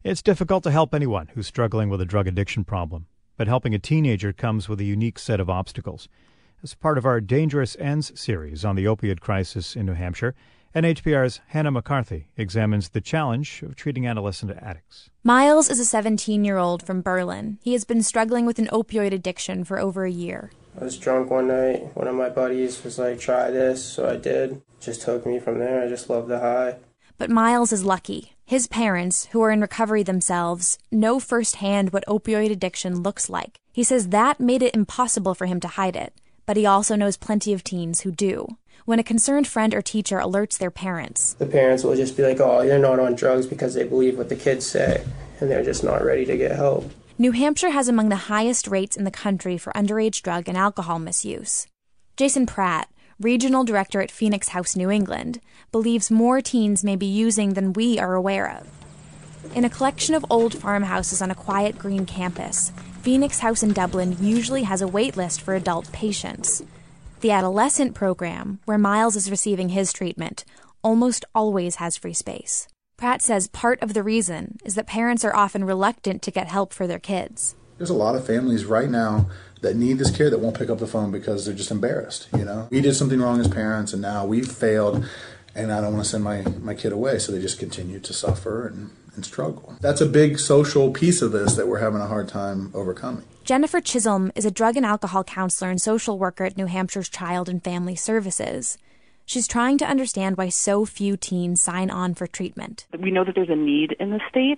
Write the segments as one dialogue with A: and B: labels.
A: It's difficult to help anyone who's struggling with a drug addiction problem, but helping a teenager comes with a unique set of obstacles. As part of our Dangerous Ends series on the opioid crisis in New Hampshire, NHPR's Hannah McCarthy examines the challenge of treating adolescent addicts.
B: Miles is a 17-year-old from Berlin. He has been struggling with an opioid addiction for over a year.
C: I was drunk one night. One of my buddies was like, try this, so I did. Just took me from there. I just loved the high.
B: But Miles is lucky. His parents, who are in recovery themselves, know firsthand what opioid addiction looks like. He says that made it impossible for him to hide it, but he also knows plenty of teens who do. When a concerned friend or teacher alerts their parents,
C: the parents will just be like, oh, they're not on drugs because they believe what the kids say, and they're just not ready to get help.
B: New Hampshire has among the highest rates in the country for underage drug and alcohol misuse. Jason Pratt, regional director at Phoenix House New England, believes more teens may be using than we are aware of. In a collection of old farmhouses on a quiet green campus, Phoenix House in Dublin usually has a wait list for adult patients. The adolescent program, where Miles is receiving his treatment, almost always has free space. Pratt says part of the reason is that parents are often reluctant to get help for their kids.
D: There's a lot of families right now that need this care that won't pick up the phone because they're just embarrassed, We did something wrong as parents, and now we've failed, and I don't want to send my kid away, so they just continue to suffer and struggle. That's a big social piece of this that we're having a hard time overcoming.
B: Jennifer Chisholm is a drug and alcohol counselor and social worker at New Hampshire's Child and Family Services. She's trying to understand why so few teens sign on for treatment.
E: We know that there's a need in the state,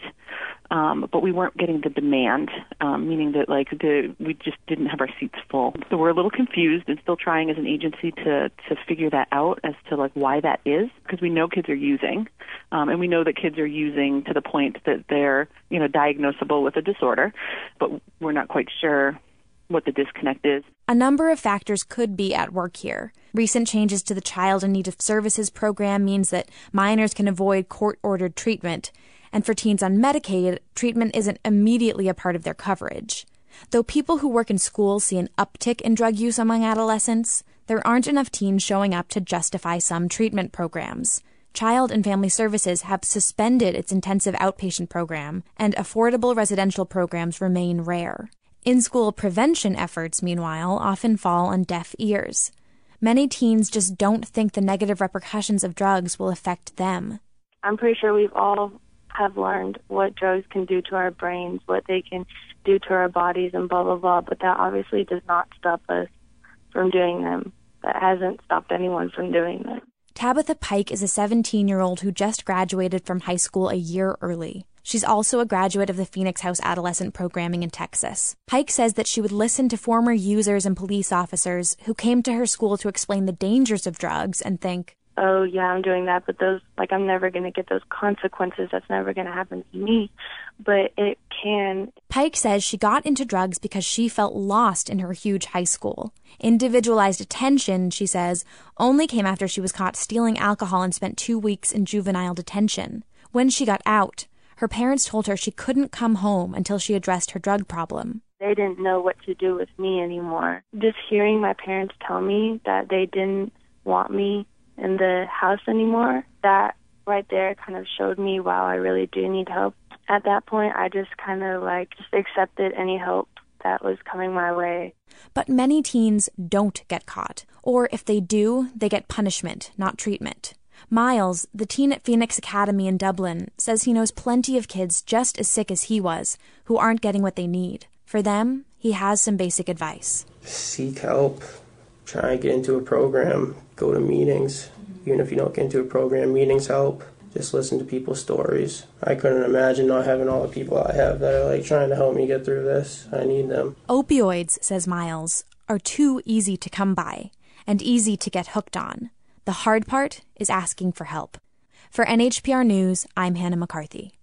E: but we weren't getting the demand, meaning that we just didn't have our seats full. So we're a little confused and still trying as an agency to figure that out as to why that is, because we know kids are using, and we know that kids are using to the point that they're diagnosable with a disorder, but we're not quite sure what the disconnect is.
B: A number of factors could be at work here. Recent changes to the Child in Need of Services program means that minors can avoid court-ordered treatment, and for teens on Medicaid, treatment isn't immediately a part of their coverage. Though people who work in schools see an uptick in drug use among adolescents, there aren't enough teens showing up to justify some treatment programs. Child and Family Services have suspended its intensive outpatient program, and affordable residential programs remain rare. In-school prevention efforts, meanwhile, often fall on deaf ears. Many teens just don't think the negative repercussions of drugs will affect them.
F: I'm pretty sure we've all have learned what drugs can do to our brains, what they can do to our bodies, and blah, blah, blah, but that obviously does not stop us from doing them. That hasn't stopped anyone from doing them.
B: Tabitha Pike is a 17-year-old who just graduated from high school a year early. She's also a graduate of the Phoenix House Adolescent Programming in Texas. Pike says that she would listen to former users and police officers who came to her school to explain the dangers of drugs and think,
F: oh, yeah, I'm doing that, but I'm never going to get those consequences. That's never going to happen to me. But it can.
B: Pike says she got into drugs because she felt lost in her huge high school. Individualized attention, she says, only came after she was caught stealing alcohol and spent 2 weeks in juvenile detention. When she got out, her parents told her she couldn't come home until she addressed her drug problem.
F: They didn't know what to do with me anymore. Just hearing my parents tell me that they didn't want me in the house anymore, that right there kind of showed me, wow, I really do need help. At that point, I just kind of just accepted any help that was coming my way.
B: But many teens don't get caught, or if they do, they get punishment, not treatment. Miles, the teen at Phoenix Academy in Dublin, says he knows plenty of kids just as sick as he was who aren't getting what they need. For them, he has some basic advice.
C: Seek help. Try and get into a program. Go to meetings. Even if you don't get into a program, meetings help. Just listen to people's stories. I couldn't imagine not having all the people I have that are trying to help me get through this. I need them.
B: Opioids, says Miles, are too easy to come by and easy to get hooked on. The hard part is asking for help. For NHPR News, I'm Hannah McCarthy.